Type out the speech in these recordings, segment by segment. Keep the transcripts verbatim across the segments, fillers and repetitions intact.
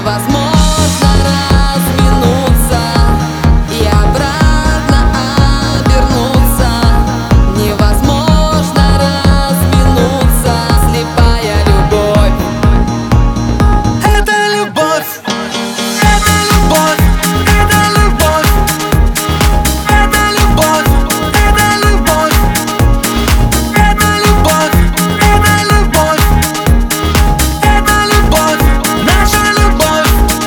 невозможно разминуться и обратно обернуться. Невозможно разминуться. Слепая любовь. Это любовь, это любовь, это любовь, это любовь, это любовь, это любовь, это любовь, это любовь, наша любовь.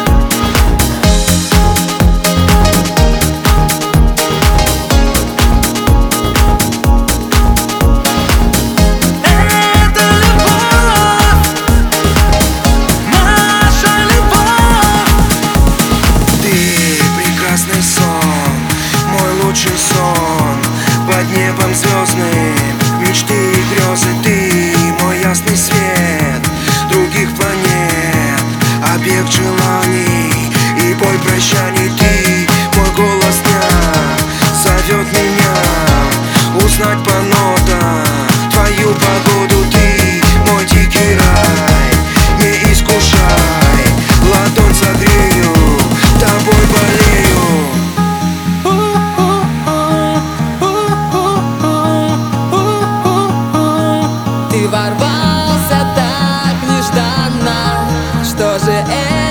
Это любовь, наша любовь. Ты прекрасный сон, мой лучший сон. Под небом звездным мечты и грезы. Ты мой ясный свет других планет, объект желаний и боль прощаний. Ты мой голос дня зовет меня узнать по нотам твою погоду. Ты мой дикий рай, не искушай, ладонь согрею, тобой болею. Ты ворвался так нежданно. Что же это?